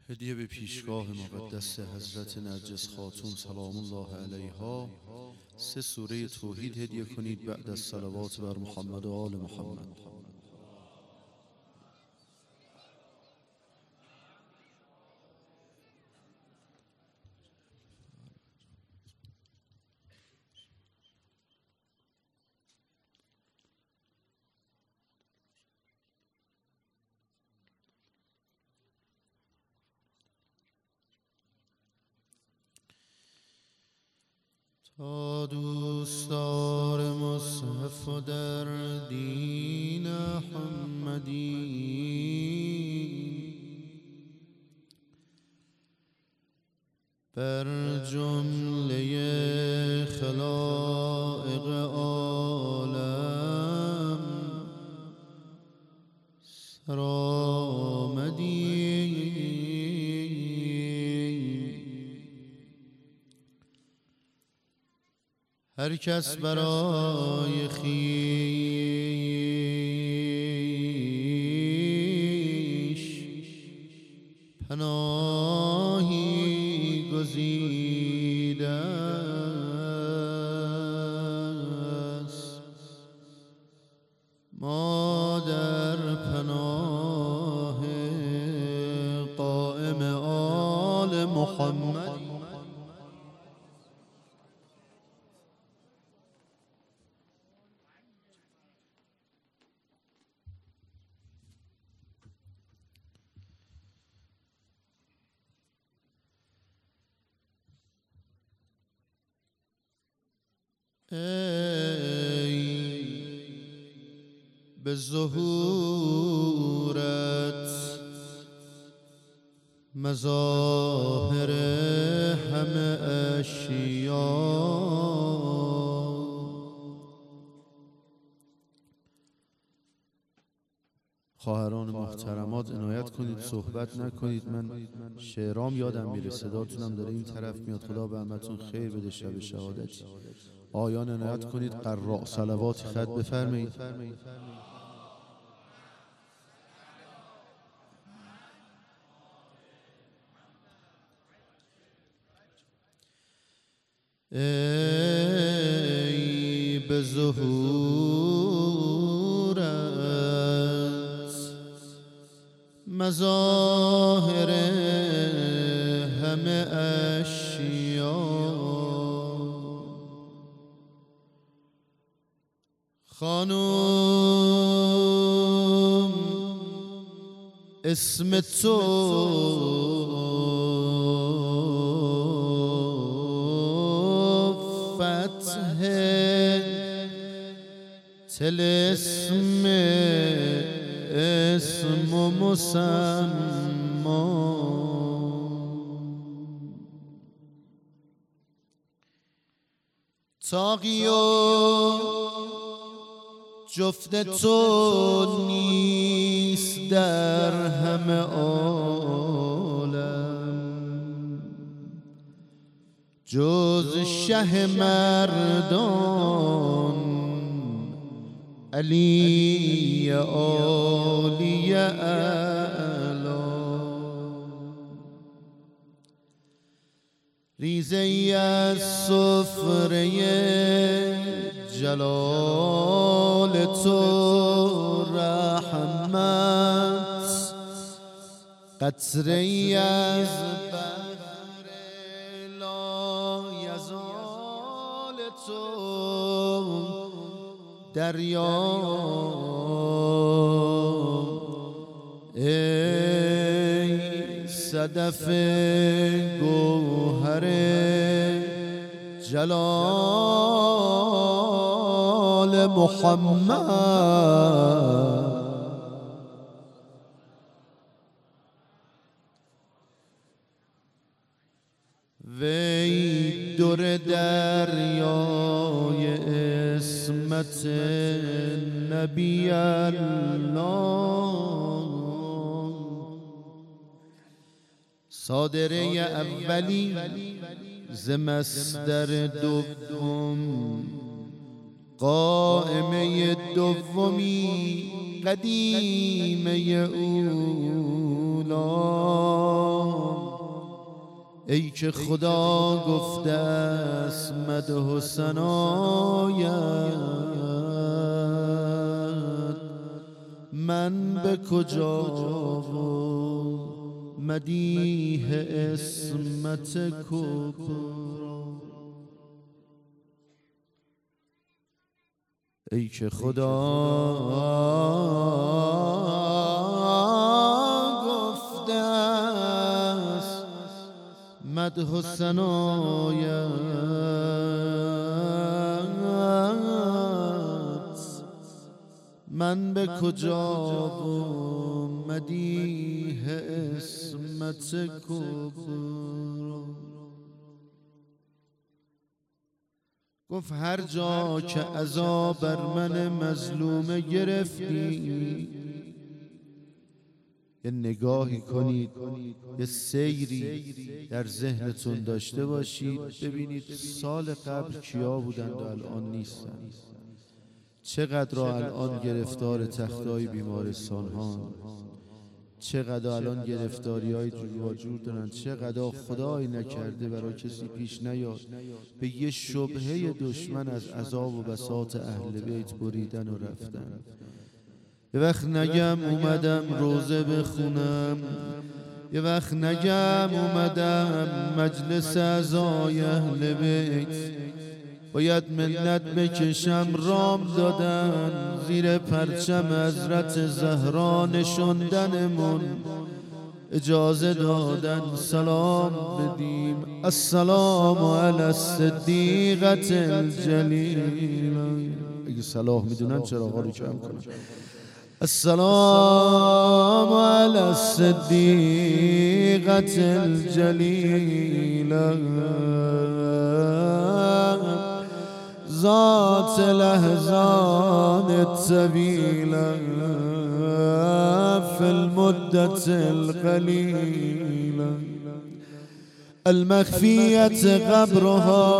هدیه به پیشگاه مقدس حضرت نرجس خاتون سلام الله علیها 3 سوره توحید هدیه کنید بعد از صلوات بر محمد و آل محمد. تا دوستدار مصحف و در دین محمدی بر جمله خلائق عالم سرآمدی. هر کس برای خویش پناهی گزیده است، ما در پناه قائم آل محمد. ای به ظهورت مظاهر همه اشیا، خواهران محترمات عنایت کنید صحبت نکنید، من شعرام یادم میره، صداتونم داره این طرف میاد. خدا به همتون خیر بده. شب شهادتی آیان عنایت کنید، قراء صلوات خط بفرمایید. ای به ظهورت مظاهر همه اشیا، خانوم اسم تو فتح طلسم اسم و مسما، تاقی و جفت تو نیست در همه عالم جز شه مردان علی عالی اعلی. ریزه ای از سفره جلال تو رحمت، قطره ای از بحر لایزال تو دریا، ای صدف گوهر جلال محمد. وی در دریای عصمت نبی الله، صادره اولی ز مصدر دوم، قائمه دومی قدیمه اولا، ای که خدا گفته است مدح و ثنایت، من به کجا و مدیح اسمت کبرا. ای که خدا گفته است مدح و ثنایت، من به کجا و مدیح اسمت کبرا. گفت هر جا که عذاب بر من مظلومه گرفتی، یه نگاهی کنید، یه سیری در ذهنتون داشته باشید، ببینید سال قبل کیا بودند و الان نیستن، چقدر الان گرفتار تختای بیمارستان ها، چقدر الان گرفتاری های جور و جور دارن، چقدر خدای نکرده برای کسی پیش نیاد به یه شبهه دشمن از عذاب و بساط اهل بیت بریدن و رفتن. یه وقت نگم اومدم روزه بخونم، یه وقت نگم اومدم مجلس اعضای اهل بیت، باید منت بکشم رام دادن زیر پرچم حضرت زهرا نشوندنمون، اجازه دادن سلام بدیم السلام علی الصدیقة الجلیل. اگه صلاح میدونن چراغا رو کم کنن. السلام علی الصدیقة الجلیل ذات لحظان الطويلة في المدة القليلة المخفية قبرها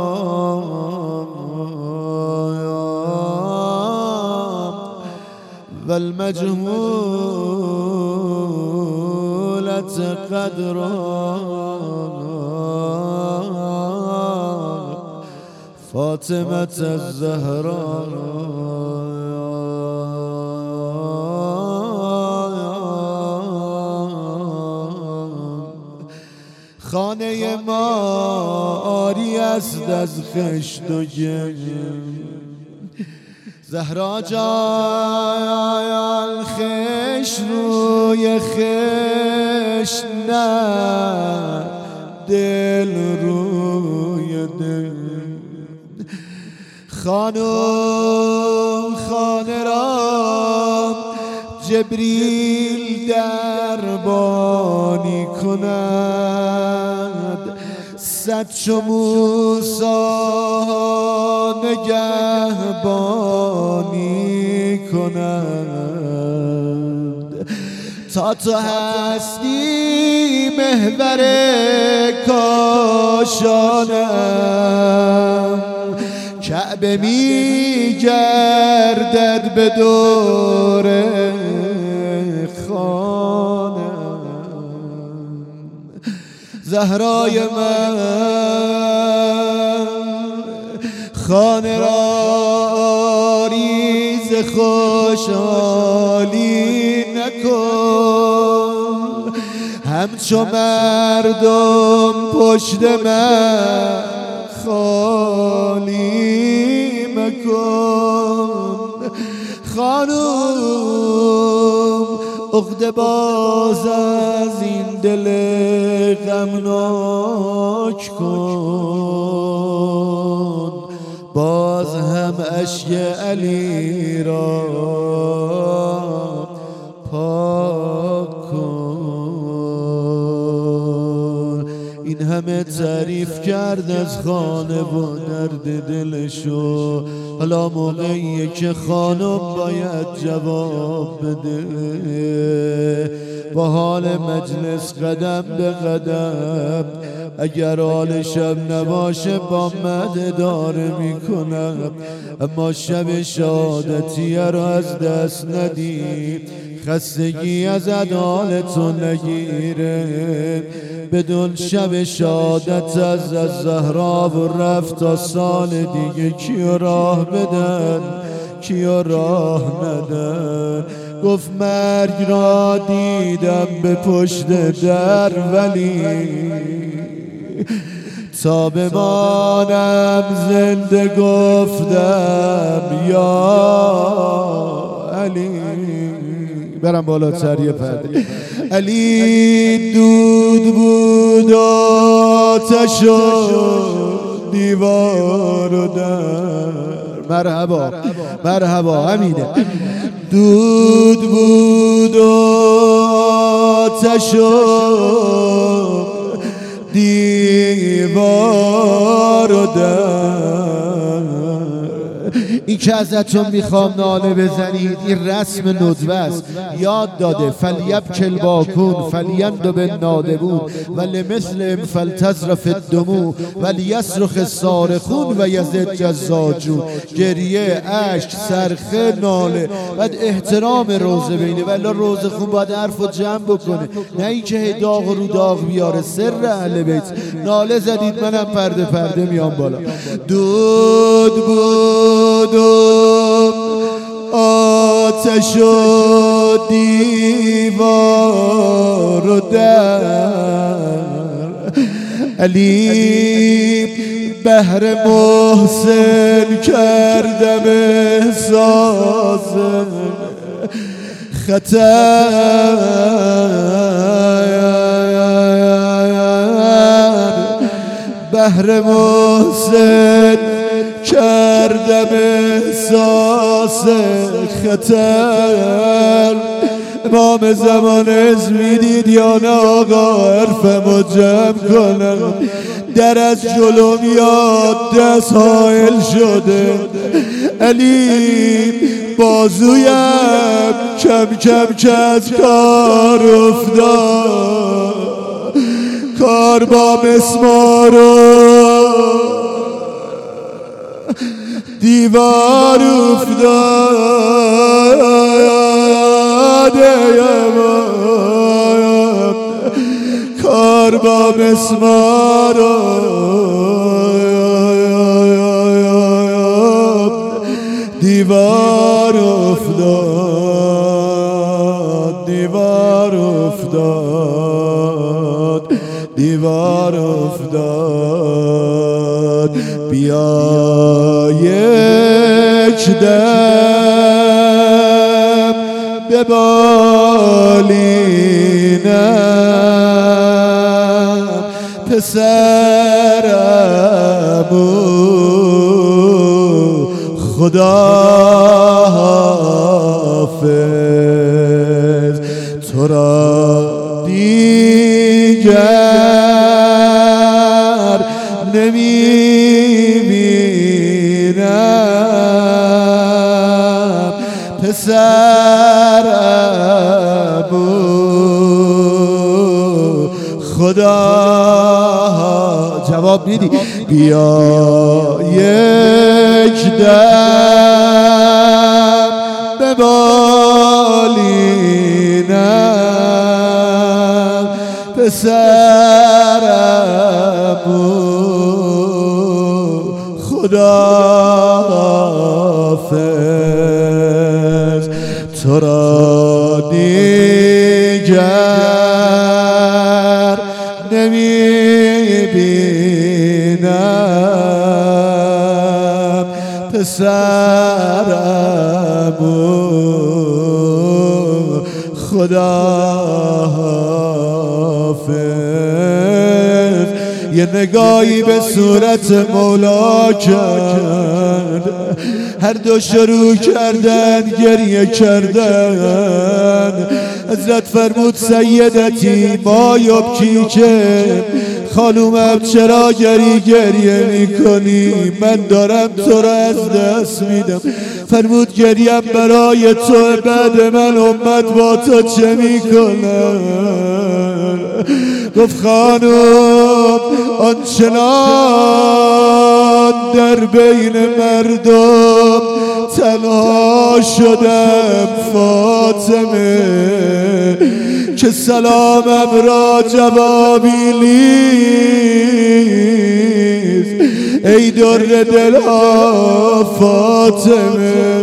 والمجهولة قدرها فاطمة الزهراء. خانه ما آری است از خشت و گل، زهرا جان خشت روی خشت نه دل روی دل. خانم خانه را جبریل دربانی کند، صد چو موسی نگهبانی کند، تا تو هستی محور کاشانم، کعبه می گردد به دور خانم. زهرای من خانه را آریز خوشحالی نکن، همچو مردم پشت من خالی مکن. خانم عقده باز از این دل غمناک کن، باز هم اشک علی را پاک کن. این همه تعریف کرد از خانه و درد دلشو، حالا موقعیه که خانم باید جواب بده، با حال مجلس قدم به قدم، اگر حال شب نباشه با مد داره میکنم. اما شب شهادتیه رو از دست ندی، خستگی از عدالتو نگیره. بدون شب شهادت از زهرا و رفت تا سال دیگه کیو راه بدن کیو راه ندن. گفت مرگ را دیدم به پشت در، ولی تا بمانم زنده گفتم یا علی. برم بالاتر یه پرده. علی دود بود آتش و دیوار و در. مرحبا مرحبا همینه. دود بود آتش و دیوار و در. این که ازتون میخوام ناله بزنید این رسم ندوه است. یاد داده فلیبکل باکون فلیندب النادبون ولمثل فلتذرف الدموع ولیصرخ الصارخون و یزد الزاجون. گریه، اشک، صرخه، ناله. بعد احترام روزه بینه، ولی روزه خون باید حرف و جمع بکنه، نه اینکه داغ رو داغ بیاره. سر اهل بیت. ناله زدید منم پرده پرده میام بالا. دود بود آتش و دیوار و در. علی بهر محسن کردم احساس خطر، بهر محسن کردم احساس خطر. امام زمان از میدید یا نه آقا حرفمو جمع کنم. در از جلو میاد دست حائل شده. علی بازویم کم کم که از کار افتاد، کار با مسمار و دیوار افتاد. کار با مسمار و دیوار افتاد. دیوار افتاد. دیوار افتاد. بیا یک دم به بالینم پسرمو خدا حافظ. تو را دیگر نمیبینم پسرمو خدا. جواب میدی؟ بیا یک دم به بالینم پسرمو خدا حافظ. تو را دیگر نمیبینم پسرمو خدا حافظ. یه نگاهی به صورت مولا کرد، هر دو شروع کردن گریه کردن. حضرت فرمود سیدتی ما یبکی که خانومم چرا گریه میکنی؟ من دارم تو را از دست میدم. فرمود گریم برای تو، بعد من امت با تو چه میکنم؟ گفت خانوم آنچنان در بین مردم تنها شدم فاطمه که سلامم را جوابی نیست. ای در دلها فاطمه،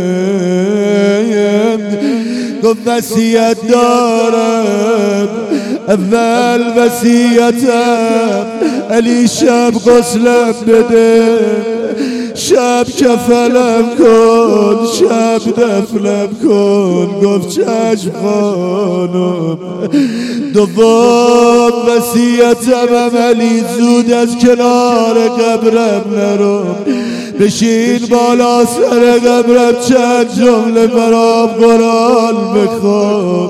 گفت وصیت دارم. اول وصیتم علی شب غسلم بده، شب کفلم کن، شب دفنم کن. گفت چشم خانم. دوم وصیتم علی زود از کنار قبرم نرو، بشین بالا سر قبرم چند جمله برام قرآن بخون.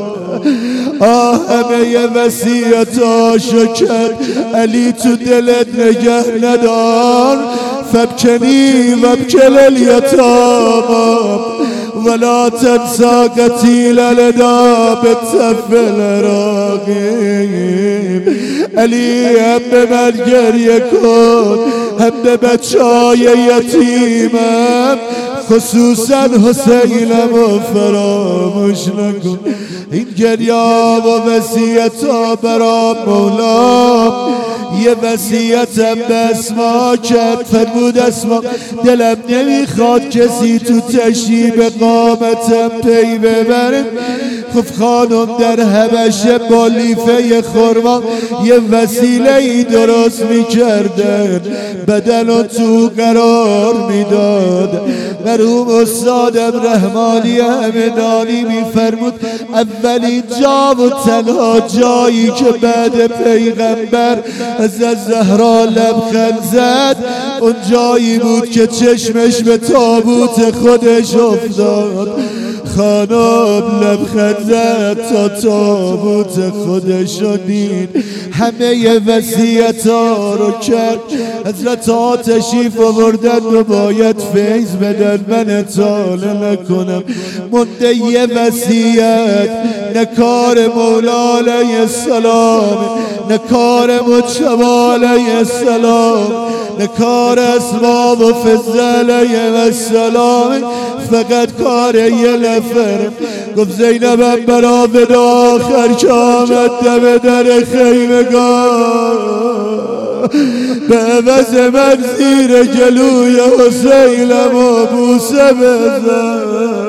همه وصیتاشو کرد علی تو دلت نگه ندار. فابکنی وابکل الیتام ولا تنسى قتیل لدا بالطفل الرقیب. علی هم به من گریه کن، هم به بچهای یتیمم خصوصا حسینم و فراموش نکن. این گریا و وصیتا برا مولا، یه وصیتم به اسما کرد. فرمود اسما دلم نمیخواد کسی تو تشییع قامتم پی ببره. گفت خانم در حبشه با لیفه خرما یه وسیله ای درست میکردن، بدن و تو قرار میداد. مرحوم استادم رحمانی همدانی میفرمود اولین جا و تنها جایی که بعد پیغمبر از زهرا لبخند زد اون جایی بود که چشمش به تابوت خودش افتاد. خانم لبخند زد تا تابوت خودش رو دید. همه وصیت‌ها رو کرد. حضرت ها تشریف آوردن و باید فیض بدن، من اطاله نکنم. مونده یه وصیت، نه کار مولا علیه السلام، نه کار مجتبی علیه السلام، نه کار اسباب و فضل علیه السلام، فقط کار یه نفر. گفت زینبم برا ودا آخر که آمد دم در خیمگاه، به عوض من زیر گلوی حسینم و بوسه بزن.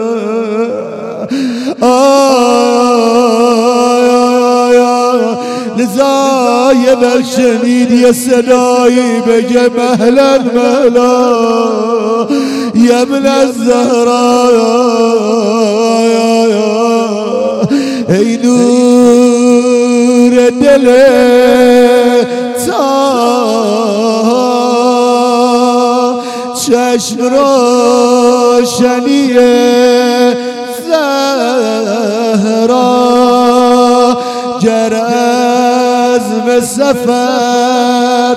لذا یه وقت شنید یه صدایی بگه مهلا مهلا یمن الزهرا، ای نور دل تا چشم روشنی زهرا، گر عزم سفر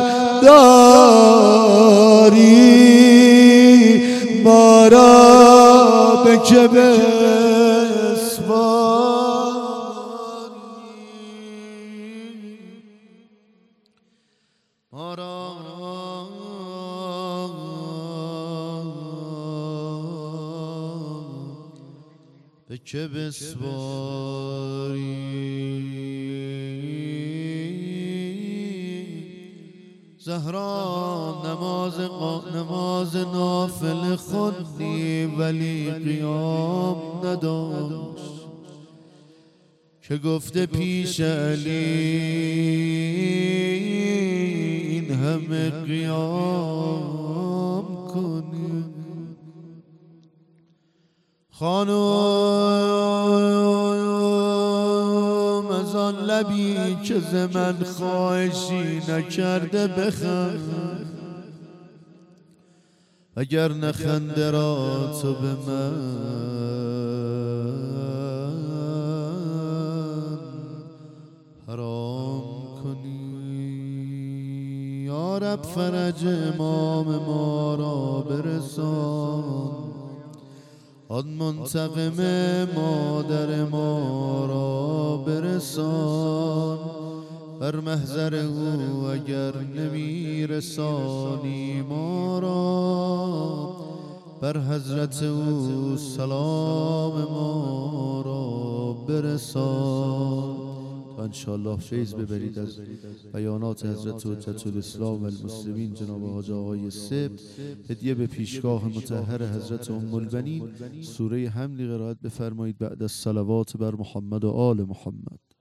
داری ما را به که که بسپاری. زهرا نماز نافل خوندی ولی قیام نداشت، که گفته پیش علی این همه قیام کنی. خانم از آن لبی که ز من خواهشی نکرده بخند، اگر نخنده را تو به من حرام کنی. رب فرج امام ما را برسان، آن منتقم مادر ما را برسان. بر محضر او اگر نمی رسانی ما را، بر حضرت او سلام ما را برسان. تا انشاءالله فیض ببرید از بیانات حضرت حجت الاسلام و المسلمین جناب حاج آقای سبت. هدیه به پیشگاه مطهر حضرت ام البنین سوره حمل قرائت بفرمایید بعد از صلوات بر محمد و آل محمد.